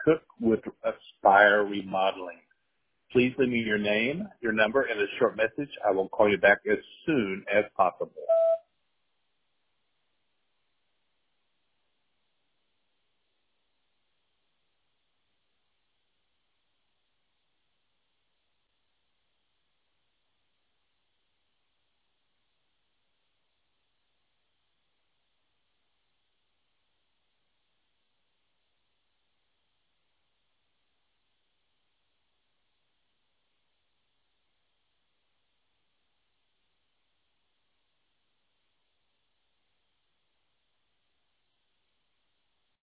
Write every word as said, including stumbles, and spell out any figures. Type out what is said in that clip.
Cook with Aspire Remodeling. Please leave me your name, your number, and a short message. I will call you back as soon as possible.